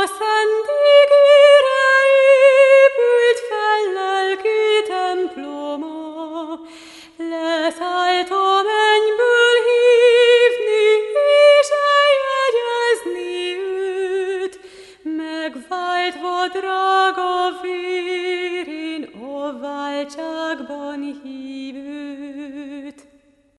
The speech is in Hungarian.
szent ígére épült fel lelki temploma, leszállt a mennyből hívni és eljegyezni őt, megváltva drága vérén a váltságban hívő.